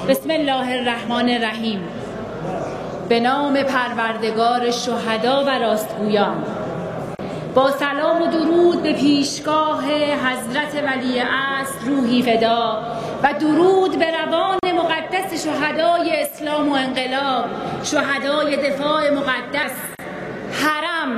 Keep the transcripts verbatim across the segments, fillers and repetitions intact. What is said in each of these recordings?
بسم الله الرحمن الرحیم. به نام پروردگار شهدا و راستگویان. با سلام و درود به پیشگاه حضرت ولی عصر روحی فدا و درود به روان مقدس شهدای اسلام و انقلاب، شهدای دفاع مقدس، حرم،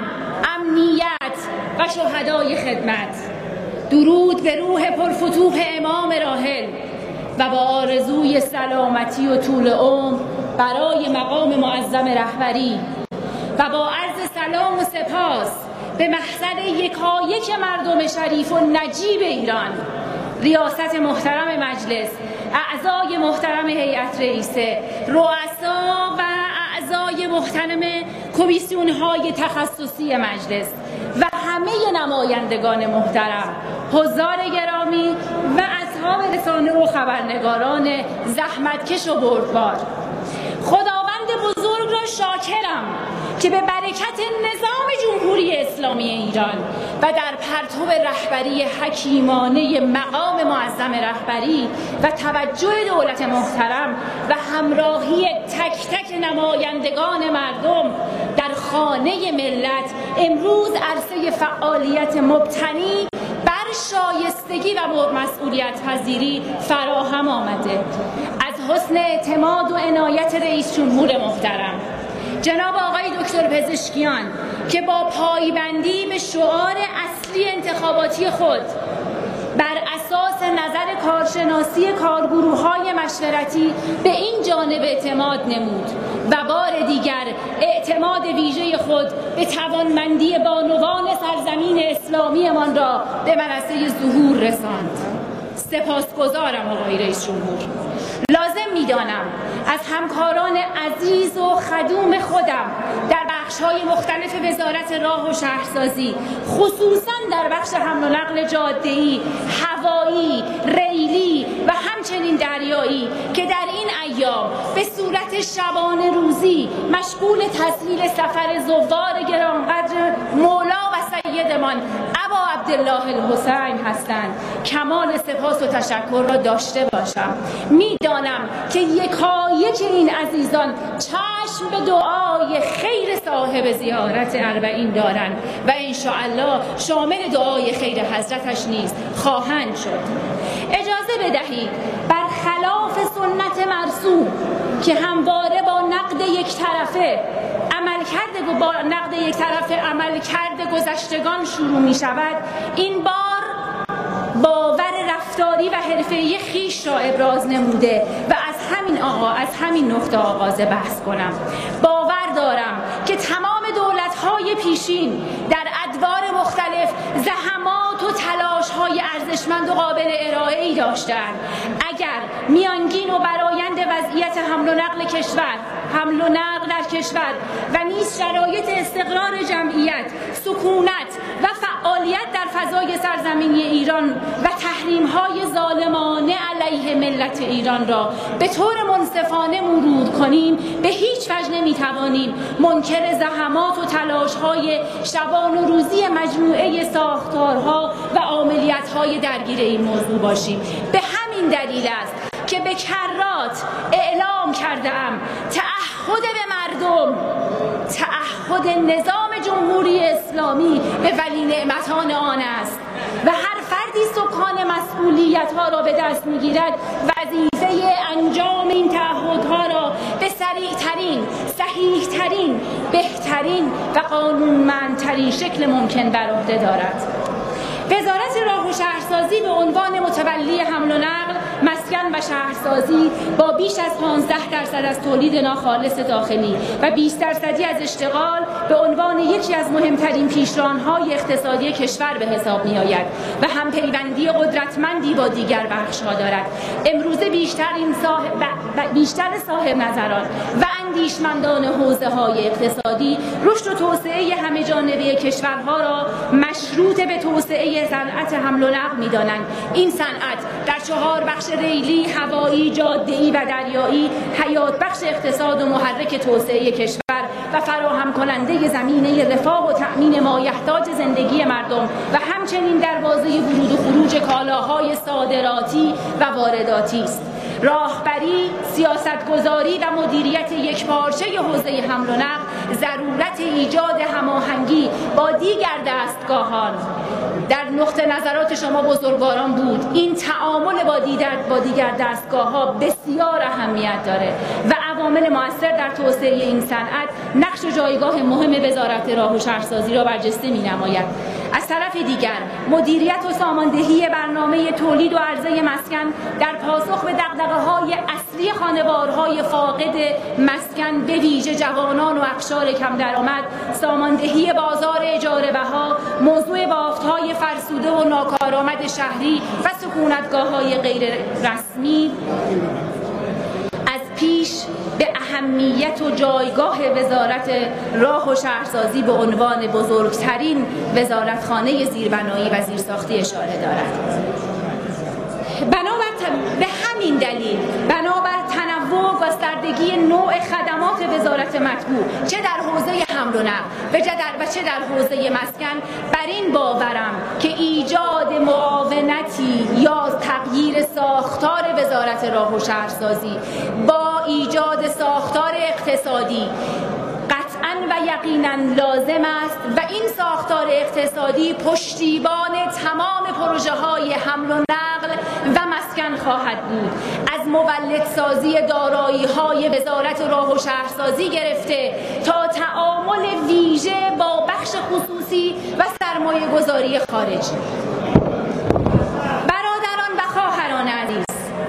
امنیت و شهدای خدمت. درود به روح پرفتوح امام راحل و با آرزوی سلامتی و طول عمر برای مقام معظم رهبری و با عرض سلام و سپاس به محضر یکایک مردم شریف و نجیب ایران، ریاست محترم مجلس، اعضای محترم هیئت رئیسه، رؤسا و اعضای محترم کمیسیون‌های تخصصی مجلس و همه نمایندگان محترم، حضار گرامی و اصحاب رسانه و خبرنگاران زحمتکش و بردبار. خداوند بزرگ را شاکرم که به برکت نظام جمهوری اسلامی ایران و در پرتو رهبری حکیمانه مقام معظم رهبری و توجه دولت محترم و همراهی تک تک نمایندگان مردم در خانه ملت امروز عرصه فعالیت مبتنی بر شایستگی و مسئولیت پذیری فراهم آمده. از حسن اعتماد و عنایت رئیس جمهور محترم جناب آقای دکتر پزشکیان که با پایبندی به شعار اصلی انتخاباتی خود بر اساس نظر کارشناسی کارگروه‌های مشورتی به این جانب اعتماد نمود و بار دیگر اعتماد ویژه خود به توانمندی بانوان سرزمین اسلامیمان را به منصه ظهور رساند. سپاسگزارم آقای رئیس جمهور. لازم می‌دانم از همکاران عزیز و خدوم خودم در بخش‌های مختلف وزارت راه و شهرسازی، خصوصاً در بخش حمل و نقل جاده‌ای، هوایی، ریلی و همچنین دریایی که در این ایام به صورت شبانه روزی مشغول تسهیل سفر زوار گرانقدر مولا و سیدمان ابا عبدالله الحسین هستند، کمال سپاس و تشکر را داشته باشم. میدانم که یکایک این عزیزان چشم به دعای خیر صاحب زیارت اربعین دارند و انشاءالله شامل دعای خیر حضرتش نیز خواهند شد. اجازه بدهید برخلاف سنت مرسوم که همواره با نقد یک طرفه عمل کرده با نقد یک طرفه عمل کرده گذشتگان شروع می شود، این بار باور رفتاری و حرفه‌ای خویش را ابراز نموده و از همین آقا از همین نقطه آغاز بحث کنم. باور دارم که تمام دولت‌های پیشین در ادوار مختلف زحمات و تلاش‌های ارزشمند و قابل ارائه‌ای داشتند. اگر میانگین و برآیند وضعیت حمل و نقل کشور حمل و نقل در کشور و نیز شرایط استقرار جمعیت، سکونت و فعالیت در فضای سرزمینی ایران و تحریم‌های ظالمانه علیه ملت ایران را به طور منصفانه مرور کنیم، به هیچ وجه نمی‌توانیم منکر زحمات و تلاش‌های شبان و روزی مجموعه ساختارها و عملیات‌های درگیر این موضوع باشیم. به همین دلیل است که به کرات اعلام کردم تعهد به مردم، تعهد نظام جمهوری اسلامی به ولی نعمتان آن است و هر فردی سکان مسئولیت‌ها را به دست می‌گیرد وظیفه انجام این تعهدها را به سریع‌ترین، صحیح‌ترین، بهترین و قانونمندترین شکل ممکن بر عهده دارد. وزارت راه و شهرسازی به عنوان متولی حمل و نقل، مسکن و شهرسازی با بیش از پانزده درصد از تولید ناخالص داخلی و بیست درصدی از اشتغال به عنوان یکی از مهمترین پیشران‌های اقتصادی کشور به حساب می‌آید و هم پیوندی قدرتمندی با دیگر بخش‌ها دارد. امروزه بیشتر این صاحب بیشتر صاحب نظران و اندیشمندان حوزه‌های اقتصادی رشد و توسعه همه‌جانبه کشورها را مشروط به توسعه صنعت حمل و نقل می‌دانند. این صنعت در چهار بخش ریلی، هوایی، جاده‌ای و دریایی حیات بخش اقتصاد و محرک توسعه کشور و فراهم کننده زمینه رفاه و تأمین مایحتاج زندگی مردم و همچنین دروازه ورود و خروج کالاهای صادراتی و وارداتی است. راهبری، سیاستگذاری و مدیریت یکپارچه حوزه حمل و نقل ضرورت ایجاد هماهنگی با دیگر دستگاهان در نقطه نظرات شما بزرگواران بود. این تعامل با دیگر با دیگر دستگاه‌ها بسیار اهمیت داره و عوامل مؤثر در توسعه این صنعت نقش و جایگاه مهم وزارت راه و شهرسازی را برجسته می‌نماید. از طرف دیگر مدیریت و ساماندهی برنامه تولید و عرضه مسکن در پاسخ به دغدغه‌های اصلی خانوارهای فاقد مسکن به ویژه جوانان و اقشار کم درآمد، ساماندهی بازار اجاره بها، موضوع بافت‌های فرسوده و ناکارآمد شهری و سکونتگاه‌های غیر رسمی از پیش به اهمیت و جایگاه وزارت راه و شهرسازی به عنوان بزرگترین وزارتخانه زیربنایی و زیرساختی اشاره دارد. بنابر به همین دلیل بنابر تنوع و گستردگی نوع خدمات وزارت مطبوع چه در حوزه حمل و نقل و چه در حوزه مسکن بر این باورم که ایجاد معاونتی یا تغییر ساختار وزارت راه و شهرسازی با ایجاد ساختار اقتصادی قطعاً و یقیناً لازم است و این ساختار اقتصادی پشتیبان تمام پروژه های حمل و نقل و مسکن خواهد بود، از مولدسازی دارایی های وزارت راه و شهرسازی گرفته تا تعامل ویژه با بخش خصوصی و سرمایه گذاری خارجی. برادران و خواهران عزیز،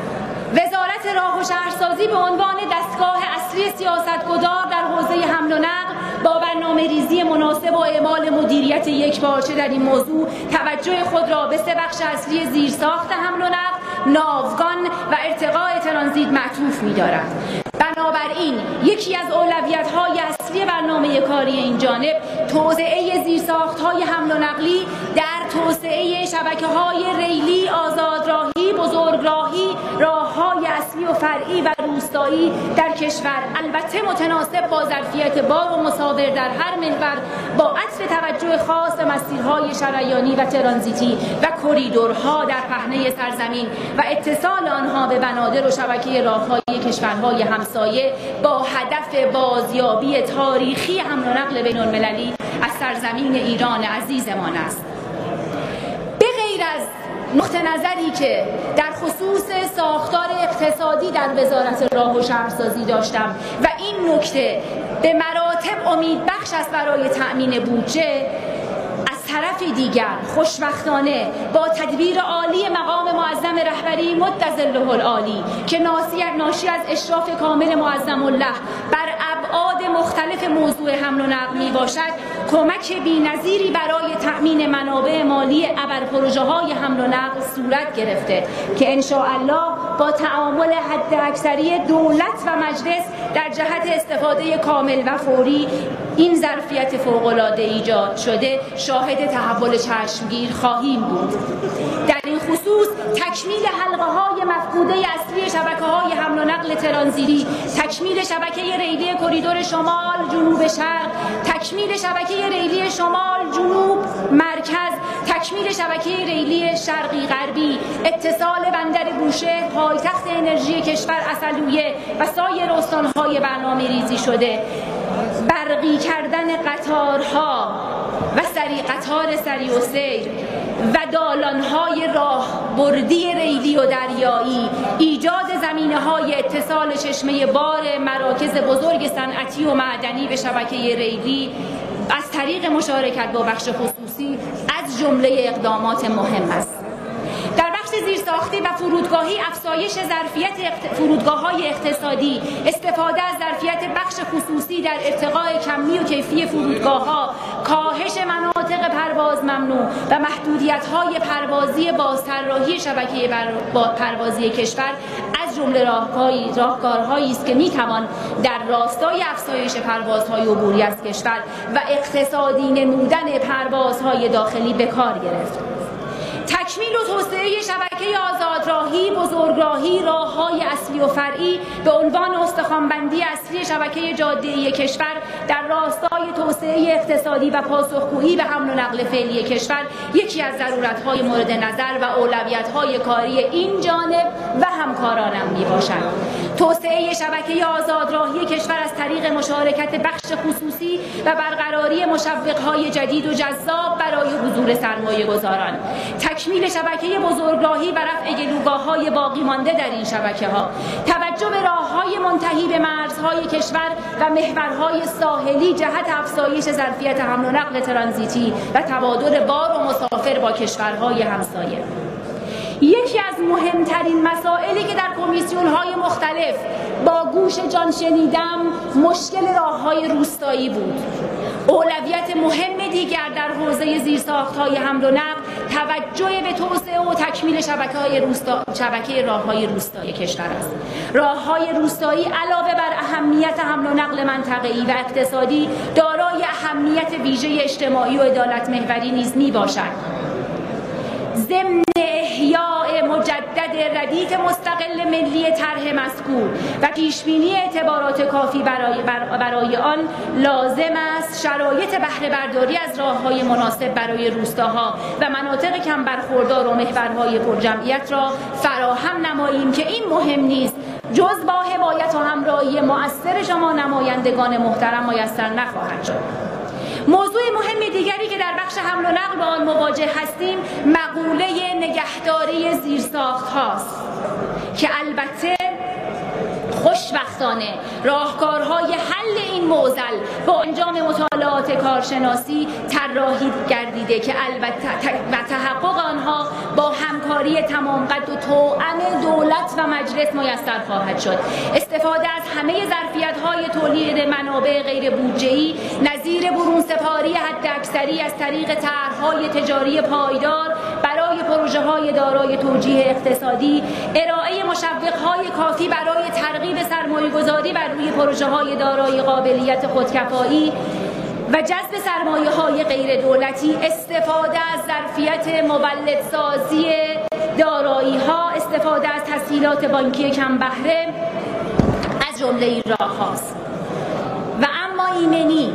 وزارت راه و شهرسازی به عنوان دستگاه اصلی سیاستگذار در حوزه حمل و نقل با برنامه ریزی مناسب و اعمال مدیریت یکپارچه در این موضوع توجه خود را به سه بخش اصلی زیرساخت حمل و نقل، ناوگان و ارتقاء ترانزیت معطوف می‌دارد. بنابراین یکی از اولویت‌های اصلی برنامه کاری این جانب توسعه زیرساخت‌های حمل و نقلی در توسعه شبکه‌های ریلی، آزادراهی، بزرگراهی، راه‌های اصلی و فرعی و روستایی در کشور، البته متناسب با ظرفیت بار و مساور در هر محور، با عطف توجه خاص به مسیرهای شریانی و ترانزیتی و کریدورها در پهنه سرزمین و اتصال آنها به بنادر و شبکه راه‌های کشورهای همسایه با هدف بازیابی تاریخی حمل و نقل بین‌المللی از سرزمین ایران عزیزمان است. به غیر از نقطه نظری که در خصوص ساختار اقتصادی در وزارت راه و شهرسازی داشتم و این نکته به مراتب امیدبخش است برای تأمین بودجه، از طرف دیگر خوشبختانه با تدبیر عالی مقام معظم رهبری مد ظله العالی که ناشی از اشراف کامل معظم الله بر ابعاد مختلف موضوع حمل و نقل می باشد، کمک بی‌نظیری برای تأمین منابع مالی ابر پروژه های حمل و نقل صورت گرفته که ان شاء الله با تعامل حداکثری دولت و مجلس در جهت استفاده کامل و فوری این ظرفیت فوق‌العاده ایجاد شده شاهد تحول چشمگیر خواهیم بود. در این خصوص تکمیل حلقه‌های مفقوده اصلی شبکه‌های حمل و نقل ترانزیتی، تکمیل شبکه ریلی کریدور شمال جنوب شرق، تکمیل شبکه ریلی شمال جنوب مرکز، تکمیل شبکه ریلی شرقی غربی، اتصال بندر بوشهر پایتخت انرژی کشور عسلویه و سایر استان‌های برنامه ریزی شده، برقی کردن قطارها و سری قطار سری و سیر و دالان‌های راه بردی ریلی و دریایی، ایجاد زمینه‌های اتصال چشمه بار مراکز بزرگ صنعتی و معدنی به شبکه ریلی از طریق مشارکت با بخش خصوصی از جمله اقدامات مهم است. در بخش زیرساختی و فرودگاهی افزایش ظرفیت اقت... فرودگاه‌های اقتصادی، استفاده از ظرفیت بخش خصوصی در ارتقاء کمی و کیفی فرودگاه‌ها، کاهش مناطق پرواز ممنوع و محدودیت‌های پروازی بازطراحی شبکه بر... پروازی کشور از جمله راهکاری راهکارهایی است که می‌توان در راستای افزایش پروازهای عبوری از کشور و اقتصادی نمودن پروازهای داخلی به کار گرفت. تکمیل و توسعه شبکه آزاد آزادراهی، بزرگراهی، راه‌های اصلی و فرعی به عنوان استخوان‌بندی اصلی شبکه جاده‌ای کشور در راستای توسعه اقتصادی و پاسخگویی به حمل و نقل فعلی کشور یکی از ضرورت‌های مورد نظر و اولویت‌های کاری این جانب و همکارانم میباشد. توسعه شبکه آزادراهی کشور از طریق مشارکت بخش خصوصی و برقراری مشوق‌های جدید و جذاب برای حضور سرمایه‌گذاران، تکمیل شبکه بزرگراهی و رفع گلوگاه‌های باقی مانده در این شبکه‌ها، توجه به راه‌های منتهی به مرزهای کشور و محورهای ساحلی جهت افزایش ظرفیت حمل و نقل ترانزیتی و تبادل بار و مسافر با کشورهای همسایه. یکی از مهمترین مسائلی که در کمیسیون‌های مختلف با گوش جان شنیدم مشکل راه‌های روستایی بود. اولویت مهم دیگر در حوزه زیرساخت‌های حمل و نقل توجه به توسعه و تکمیل شبکه‌های روستا... شبکه راه‌های روستایی کشور است. راه‌های روستایی علاوه بر اهمیت حمل و نقل منطقه‌ای و اقتصادی دارای اهمیت ویژه اجتماعی و عدالت محوری نیز میباشد. ضمن احیاء مجدد ردیف مستقل ملی طرح مذکور و پیشبینی اعتبارات کافی برای, برای آن لازم است شرایط بهره برداری از راه‌های مناسب برای روستاها و مناطق کم برخوردار و محورهای پرجمعیت را فراهم نماییم که این مهم نیست جز با حمایت و همراهی مؤثر شما نمایندگان محترم میسر نخواهد شد. موضوع مهم دیگری که در بخش حمل و نقل با آن مواجه هستیم مقوله نگهداری زیرساخت هاست که البته خوشبختانه راهکارهای حل این معضل با انجام مطالعات کارشناسی طراحی گردیده که البته و تحقق آنها با همکاری تمام قد و توأم دولت و مجلس میسر خواهد شد. استفاده از همه ظرفیت‌های تولید منابع غیر بودجه‌ای نظیر برون سپاری حداکثری از طریق طرح‌های تجاری پایدار برای پروژه‌های دارای توجیه اقتصادی، ارائه مشوق‌های کافی برای ترغیب سرمایه‌گذاری بر روی پروژه‌های دارای قابلیت خودکفایی و جذب سرمایه‌های غیر دولتی، استفاده از ظرفیت مولدسازی دارایی‌ها، استفاده از تسهیلات بانکی کم بهره از جمله این راه‌هاست. و اما ایمنی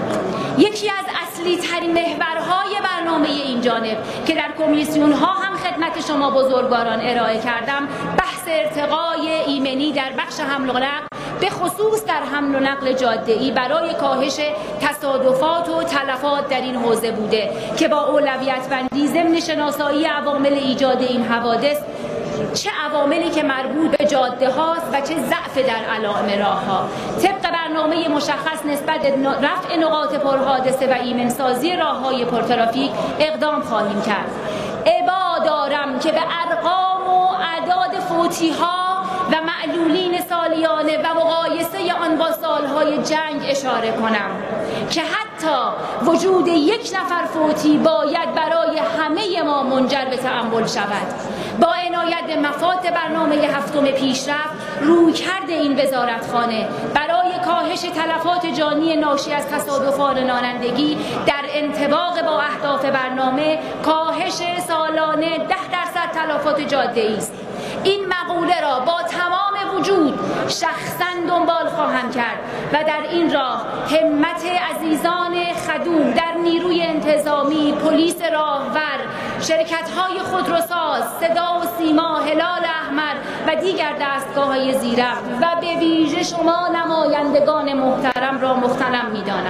یکی از اصلی ترین محورهای برنامه این جانب که در کمیسیون ها هم خدمت شما بزرگواران ارائه کردم، بحث ارتقای ایمنی در بخش حمل و نقل به خصوص در حمل و نقل جاده‌ای برای کاهش تصادفات و تلفات در این حوزه بوده که با اولویت بندی ضمن شناسایی عوامل ایجاد این حوادث، چه عواملی که مربوط به جاده هاست و چه ضعف در علائم راه ها، طبق برنامه مشخص نسبت رفع نقاط پرحادثه و ایمنسازی راه های پرترافیک اقدام خواهیم کرد. ابا دارم که به ارقام و اعداد فوتی ها و معلولین سالیانه و مقایسه آن با سالهای جنگ اشاره کنم که حتی وجود یک نفر فوتی باید برای همه ما منجر به تأمل شود. با عنایت به مفاد برنامه هفتم پیشرفت، رویکرد این وزارتخانه برای کاهش تلفات جانی ناشی از تصادفات رانندگی در انطباق با اهداف برنامه کاهش سالانه ده درصد تلفات جاده‌ای است. این مقوله را با تمام وجود شخصاً دنبال خواهم کرد و در این راه همت عزیزان خدوم در نیروی انتظامی، پلیس راهور، شرکت‌های خودروساز، صدا و سیما، هلال احمر و دیگر دستگاه‌های زیرفت و به ویژه شما نمایندگان محترم را مغتنم می‌دانم.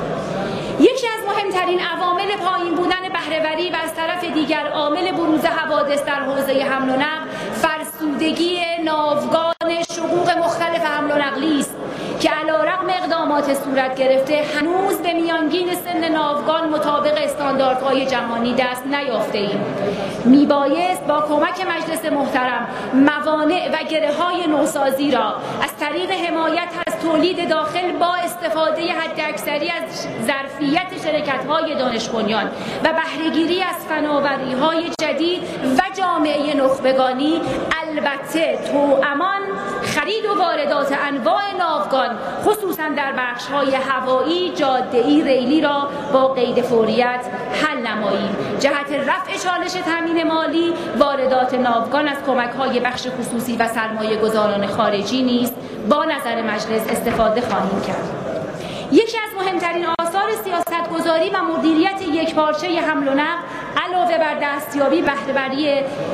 یکی از مهمترین عوامل پایین بودن بهره‌وری و از طرف دیگر عامل بروز حوادث در حوزه حمل و نقل فرسودگی ناوگان شقوق مختلف حمل و نقلی است که علیرغم اقدامات صورت گرفته هنوز به میانگین سن ناوگان مطابق استانداردهای جهانی دست نیافته‌ایم. میبایست با کمک مجلس محترم موانع و گره‌های نوسازی را از طریق حمایت از تولید داخل با استفاده حداکثری از ظرفیت شرکت‌های دانش بنیان و بهره‌گیری از فناوری‌های جدید و جامعه نخبگانی، البته توامان خرید و واردات انواع ناوگان خصوصا در بخش‌های هوایی، جاده‌ای، ریلی را با قید فوریت حل نمایید. جهت رفع چالش تامین مالی، واردات ناوگان از کمک‌های بخش خصوصی و سرمایه‌گذاران خارجی نیز با نظر مجلس استفاده خواهیم کرد. یکی از مهمترین آثار سیاستگذاری و مدیریت یکپارچه حمل و نقل علاوه بر دستیابی بهره‌وری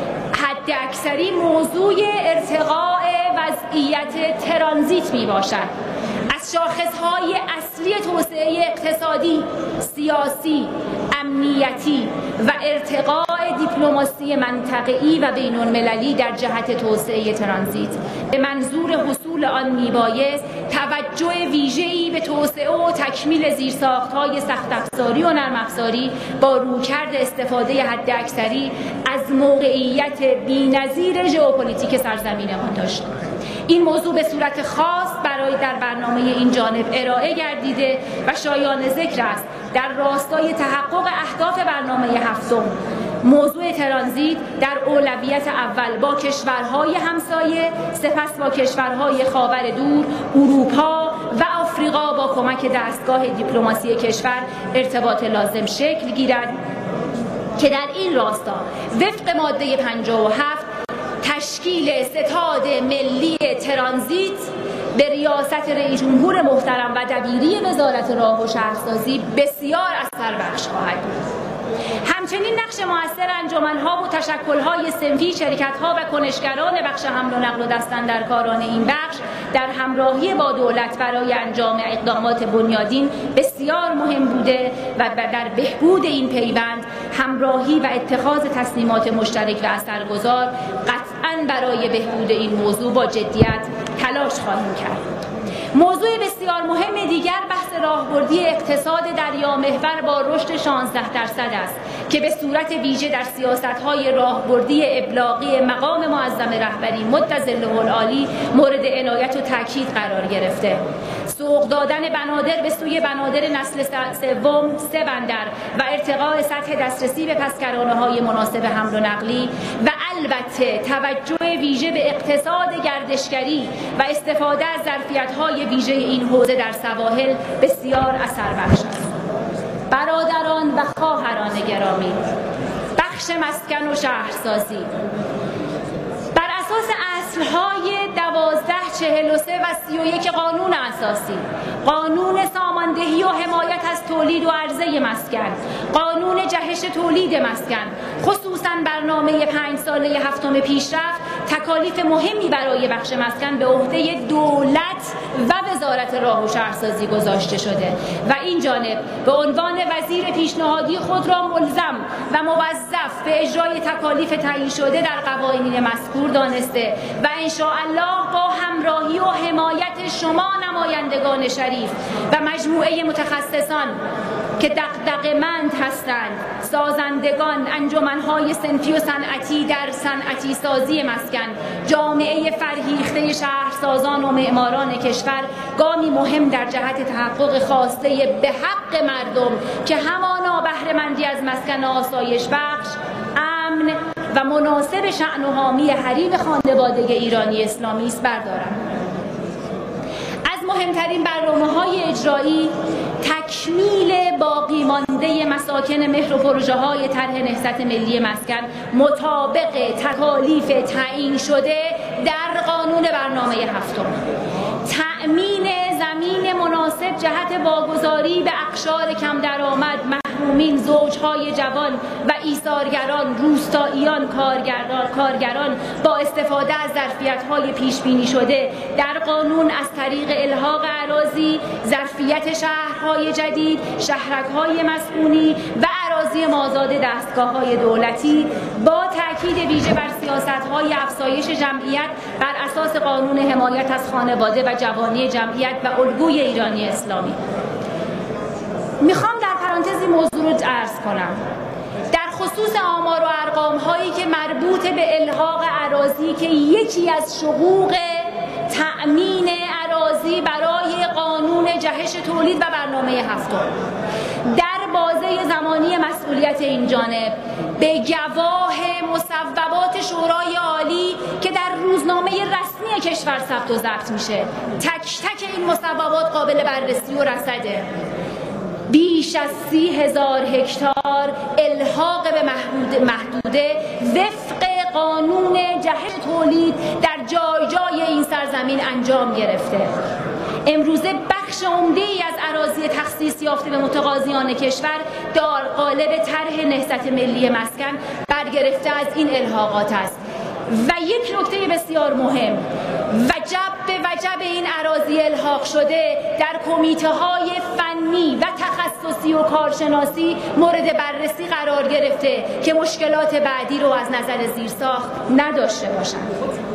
حداکثری موضوع ارتقاء وضعیت ترانزیت می باشد. از شاخصهای اصلی توسعه اقتصادی، سیاسی، امنیتی و ارتقاء دیپلماسی منطقه‌ای و بین‌المللی در جهت توسعه ترانزیت به منظور حصول آن میبایست توجه ویژه‌ای به توسعه و تکمیل زیرساخت‌های سخت افزاری و نرم افزاری با رویکرد استفاده حداکثری از موقعیت بی‌نظیر ژئوپلیتیک سرزمینمان داشت. این موضوع به صورت خاص برای در برنامه این جانب ارائه گردیده و شایان ذکر است در راستای تحقق اهداف برنامه هفتم موضوع ترانزیت در اولویت اول با کشورهای همسایه، سپس با کشورهای خاور دور، اروپا و آفریقا با کمک دستگاه دیپلماسی کشور ارتباط لازم شکل گیرد که در این راستا وفق ماده پنجاه و هفت تشکیل ستاد ملی ترانزیت به ریاست رئیس جمهور محترم و دبیری وزارت راه و شهرسازی بسیار اثربخش خواهد بود. همچنین نقش مؤثر انجمن‌ها و تشکل‌های صنفی، شرکت‌ها و کنشگران بخش حمل و نقل و دستاندرکاران این بخش در همراهی با دولت برای انجام اقدامات بنیادین بسیار مهم بوده و در بهبود این پیوند همراهی و اتخاذ تصمیمات مشترک و اثرگذار قطعاً برای بهبود این موضوع با جدیت تلاش خواهیم کرد. موضوع بسیار مهم دیگر بحث راهبردی اقتصاد دریامحور با رشد شانزده درصد است که به صورت ویژه در سیاست‌های راهبردی ابلاغی مقام معظم رهبری مد ظله العالی مورد عنایت و تاکید قرار گرفته. سوق دادن بنادر به سوی بنادر نسل سوم، سه بندر و ارتقاء سطح دسترسی به پسکرانه‌های مناسب حمل و نقلی و البته توجه ویژه به اقتصاد گردشگری و استفاده از ظرفیت‌های ویژه این حوزه در سواحل بسیار اثربخش است. برادران و خواهران گرامی، بخش مسکن و شهرسازی بر اساس اصل‌های دوازده چهل و سه و سی و یک قانون اساسی، قانون ساماندهی و حمایت از تولید و عرضه مسکن، قانون جهش تولید مسکن، خصوصاً برنامه پنج ساله هفتم پیشرفت، تکالیف مهمی برای بخش مسکن به عهده دولت و وزارت راه و شهرسازی گذاشته شده و این جانب به عنوان وزیر پیشنهادی خود را ملزم و موظف به اجرای تکالیف تعیین شده در قوانین مذکور دانسته و ان شاء الله با همراهی و حمایت شما نمایندگان شریف و مجموعه متخصصان که دغدغه‌مند هستند، سازندگان، انجمن‌های صنفی و صنعتی در صنعتی سازی مسکن، جامعه فرهیخته شهرسازان و معماران کشور گامی مهم در جهت تحقق خواسته به حق مردم که همانا بهره‌مندی از مسکن آسایش بخش، امن و مناسب شأن و حامی حریم خانواده ایرانی اسلامی است بردارم. از مهمترین برنامه‌های اجرایی تکمیل باقی مانده مساکن مهر و پروژه‌های طرح نهضت ملی مسکن مطابق تکالیف تعیین شده در قانون برنامه هفتم، تأمین زمین مناسب جهت واگذاری به اقشار کم درآمد، محرومین، زوجهای جوان و ایثارگران، روستاییان، کارگران کارگران با استفاده از ظرفیت‌های پیش بینی شده در قانون از طریق الحاق اراضی، ظرفیت شهرهای جدید، شهرک‌های مسکونی و اراضی مازاد دستگاه‌های دولتی با تاکید ویژه بر سیاست‌های افزایش جمعیت بر اساس قانون حمایت از خانواده و جوانی جمعیت و الگوی ایرانی اسلامی. میخوام در پرانتزی موضوع رو عرض کنم. در خصوص آمار و ارقام هایی که مربوط به الحاق اراضی که یکی از شقوق تأمین اراضی برای قانون جهش تولید و برنامه هفتم در بازه زمانی مسئولیت این جانب به گواه مصوبات شورای عالی که در روزنامه رسمی کشور ثبت و ضبط میشه. تک تک این مصوبات قابل بررسی و رصده. بیش از سی هزار هکتار الحاق به محدود محدوده وفق قانون جهش تولید در جای جای این سرزمین انجام گرفته. امروزه بخش عمده‌ای از اراضی تخصیص یافته به متقاضیان کشور در قالب طرح نهضت ملی مسکن برگرفته از این الحاقات است. و یک نکته بسیار مهم، وجب به وجب این اراضی الحاق شده در کمیته های فنی و تخصصی و کارشناسی مورد بررسی قرار گرفته که مشکلات بعدی رو از نظر زیرساخت نداشته باشند.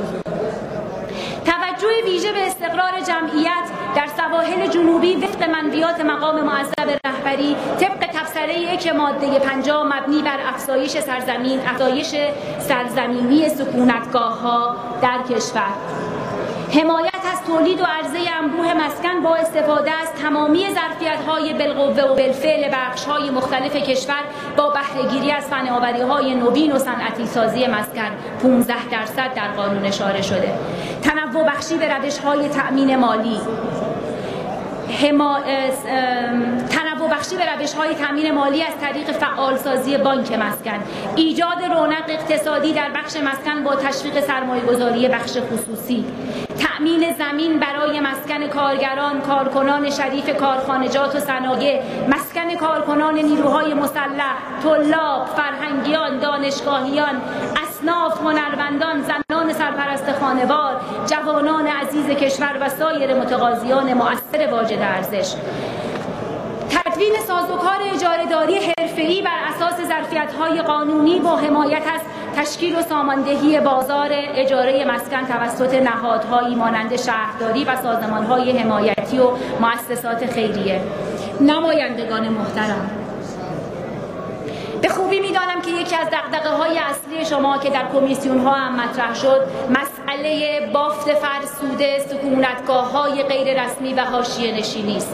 توجه ویژه به استقرار جمعیت در سواحل جنوبی وفق منویات مقام معظم رهبری طبق تبصره یک ماده پنجاه مبنی بر افزایش سرزمین افزایش سرزمینی سکونتگاه‌ها در کشور. حمایت از تولید و عرضه انبوه مسکن با استفاده از تمامی ظرفیت‌های بالقوه و بالفعل بخش‌های مختلف کشور با بهره‌گیری از فناوری‌های نوین و صنعتی سازی مسکن پانزده درصد در قانون اشاره شده. تنوع بخشی به روش‌های تأمین مالی هما... تنوع بخشی به روش‌های تأمین مالی از طریق فعالسازی بانک مسکن، ایجاد رونق اقتصادی در بخش مسکن با تشویق سرمایه‌گذاری بخش خصوصی، تأمین زمین برای مسکن کارگران، کارکنان شریف کارخانجات و صنایع، مسکن کارکنان نیروهای مسلح، طلاب، فرهنگیان، دانشگاهیان، اصناف، هنرمندان، زنان سرپرست خانوار، جوانان عزیز کشور و سایر متقاضیان مؤثر واجد ارزش. تدوین سازوکار اجاره‌داری حرفه‌ای بر اساس ظرفیت‌های قانونی با حمایت از تشکیل و ساماندهی بازار اجاره مسکن توسط نهادهایی مانند شهرداری و سازمان‌های حمایتی و مؤسسات خیریه. نمایندگان محترم، به خوبی میدانم که یکی از دغدغه‌های اصلی شما که در کمیسیون‌ها هم مطرح شد مسئله بافت فرسوده سکونتگاه‌های غیر رسمی و حاشیه نشینی است.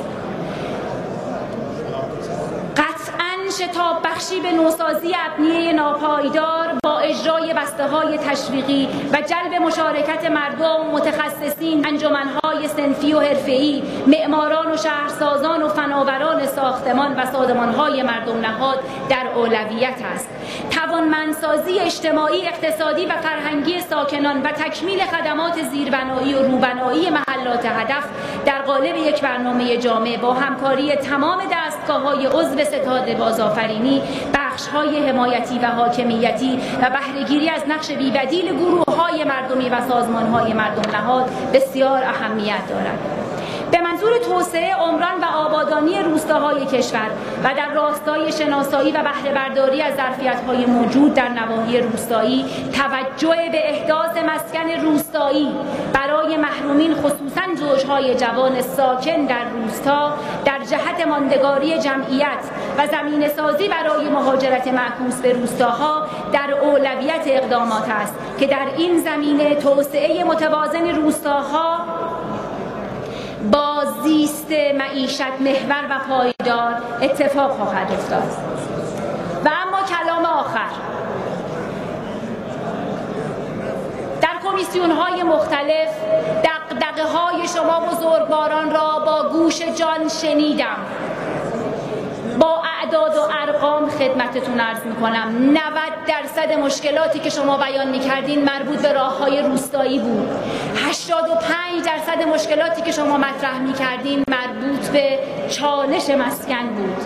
شتاب بخشی به نوسازی ابنیه ناپایدار با اجرای بسته‌های تشویقی و جلب مشارکت مردم، متخصصین، انجمن‌های صنفی و حرفه‌ای، معماران و شهرسازان و فناوران ساختمان و سازمان‌های مردم نهاد در اولویت است. توانمندسازی اجتماعی، اقتصادی و فرهنگی ساکنان و تکمیل خدمات زیربنایی و روبنایی محلات هدف در قالب یک برنامه جامع با همکاری تمام دستگاه‌های عضو ستاد بازآفرینی، بخش‌های حمایتی و حاکمیتی و بهره‌گیری از نقش بی‌بدیل گروه‌های مردمی و سازمان‌های مردم نهاد بسیار اهمیت دارد. به منظور توسعه عمران و آبادانی روستاهای کشور و در راستای شناسایی و بهره برداری از ظرفیت‌های موجود در نواحی روستایی، توجه به احداث مسکن روستایی برای محرومین خصوصاً زوجهای جوان ساکن در روستا در جهت ماندگاری جمعیت و زمینه‌سازی برای مهاجرت معکوس به روستاها در اولویت اقدامات است که در این زمینه توسعه متوازن روستاها با زیست معیشت محور و پایدار اتفاق خواهد افتاد. و اما کلام آخر، در کمیسیون‌های مختلف دغدغه‌های شما بزرگواران را با گوش جان شنیدم. با اعداد و ارقام خدمتتون عرض میکنم نود درصد مشکلاتی که شما بیان میکردین مربوط به راههای روستایی بود. هشتاد و پنج درصد مشکلاتی که شما مطرح میکردین مربوط به چالش مسکن بود.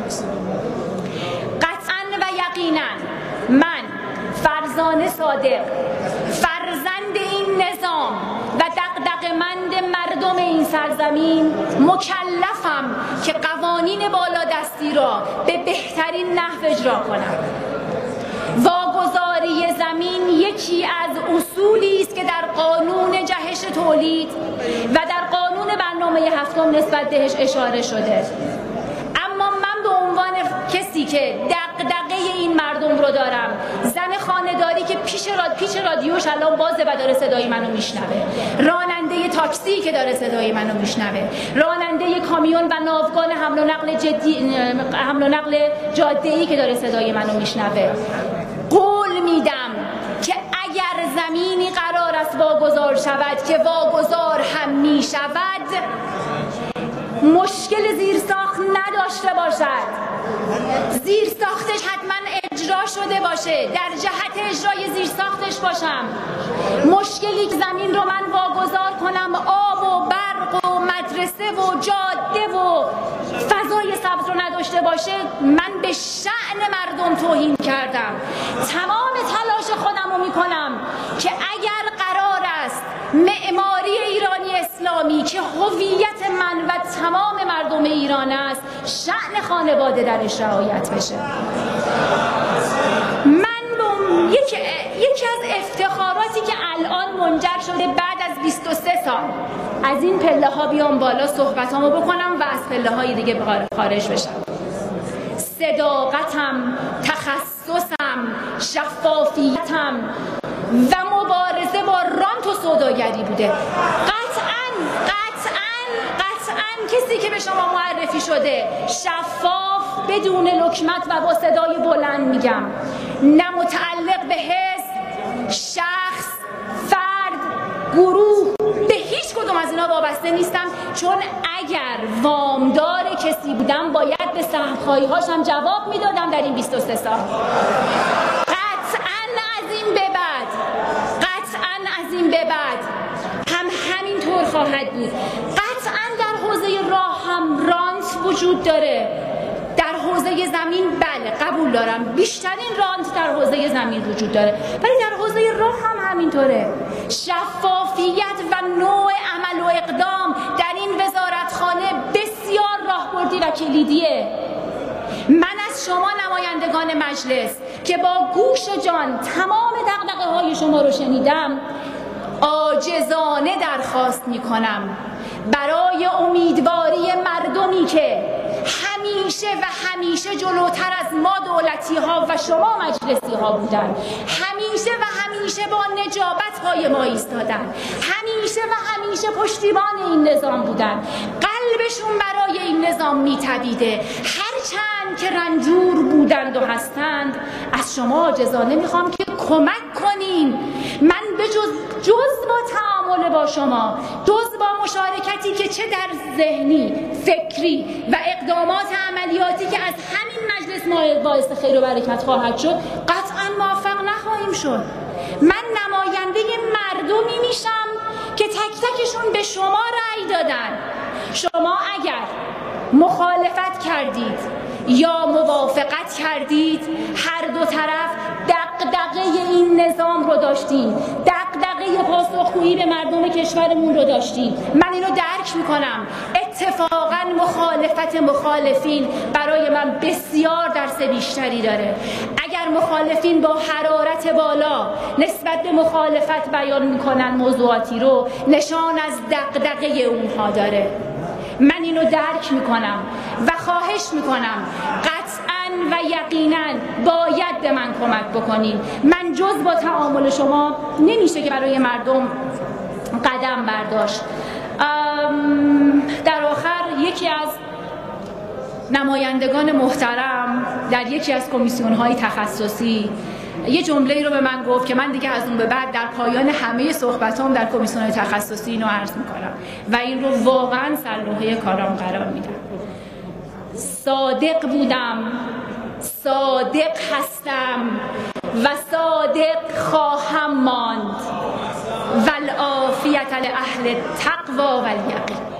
قطعاً و یقیناً من فرزانه صادق، فرزند این نظام و دغدغه‌مند مردم این سرزمین، مکلفم که قوانین بالادستی را به بهترین نحو اجرا کنم. واگذاری زمین یکی از اصولی است که در قانون جهش تولید و در قانون برنامه هفتم نسبت بهش اشاره شده. اما من به عنوان کسی که دغدغه این مردم رو دارم، زن خانه‌داری که پیش راد پیش رادیوش الان بازه و داره صدای منو میشنوه، راننده تاکسی که داره صدای منو میشنوه، راننده کامیون و ناوگان حمل و نقل جدی حمل و نقل جاده‌ای که داره صدای منو میشنوه، قول میدم که اگر زمینی قرار است واگذار شود که واگذار هم می شود، مشکل زیرساخت نداشته باشد، زیرساختش حتما اجرا شده باشه، در جهت اجرای زیرساختش باشم. مشکلی که زمین رو من واگذار کنم آب و برق و مدرسه و جاده و فضای سبز رو نداشته باشه، من به شأن مردم توهین کردم. تمام تلاش خودم رو میکنم که اگر قرار است معماری ایرانی اسلامی که هویت من و تمام مردم ایران است، شأن خانواده درش رعایت بشه. من یکی یکی از افتخاراتی که الان منجر شده بعد از بیست و سه سال از این پله ها بیام بالا صحبتامو بکنم و از پله های دیگه خارج بشم، صداقتم، تخصصم، شفافیتم و مبارزه با رانت و سوداگری بوده. قطعاً قطعاً قطعاً کسی که به شما معرفی شده شفاف، بدون لکمت و با صدای بلند میگم، نه متعلق به حزب، شخص، فرد، گروه، به هیچ کدوم از اینا وابسته نیستم، چون اگر وامدار کسی بودم باید به سهم‌خواهی هاشم جواب میدادم در این بیست و سه سال. قطعاً از این به بعد قطعاً از این به بعد هم همینطور خواهد بود. قطعاً در حوزه راه هم رانت وجود داره، در حوزه زمین بله قبول دارم بیشترین رانت در حوزه زمین وجود داره، ولی در حوزه راه هم همینطوره. شفافیت و نوع عمل و اقدام در این وزارتخانه بسیار راهبردی و کلیدیه. من از شما نمایندگان مجلس که با گوش و جان تمام دغدغه های شما رو شنیدم، عاجزانه درخواست می کنم برای امیدواری مردمی که همیشه و همیشه جلوتر از ما دولتی ها و شما مجلسی ها بودن، همیشه و همیشه با نجابت های ما ایستادن، همیشه و همیشه پشتیبان این نظام بودن، قلبشون برای این نظام میتبیده، هرچند که رنجور بودند و هستند. از شما عاجزانه میخوام که کمک کنین. من به جز جز با تعامل با شما، جز با مشارکتی که چه در ذهنی، فکری و اقدامات عملیاتی که از همین مجلس باعث خیر و برکت خواهد شد، قطعا موفق نخواهیم شد. من نماینده مردمی میشم که تک تکشون به شما رأی دادن. شما اگر مخالفت کردید یا موافقت کردید، هر دو طرف دغدغه این نظام رو داشتیم، دغدغه پاسخگویی به مردم کشورمون رو داشتیم. من اینو درک میکنم. اتفاقا مخالفت مخالفین برای من بسیار درس بیشتری داره. اگر مخالفین با حرارت بالا نسبت به مخالفت بیان میکنن موضوعاتی رو، نشان از دغدغه اونها داره. من اینو درک میکنم و خواهش میکنم قطعاً و یقیناً باید به من کمک بکنین. من جز با تعامل شما نمیشه که برای مردم قدم برداشت. در آخر یکی از نمایندگان محترم در یکی از کمیسیون‌های تخصصی یه جمله‌ای رو به من گفت که من دیگه از اون به بعد در پایان همه صحبتام در کمیسیون‌های تخصصی اینو عرض می‌کنم و این رو واقعاً سرلوحه کارام قرار میدم. صادق بودم، صادق هستم و صادق خواهم ماند. والعافیة لأهل التقوی والیقین.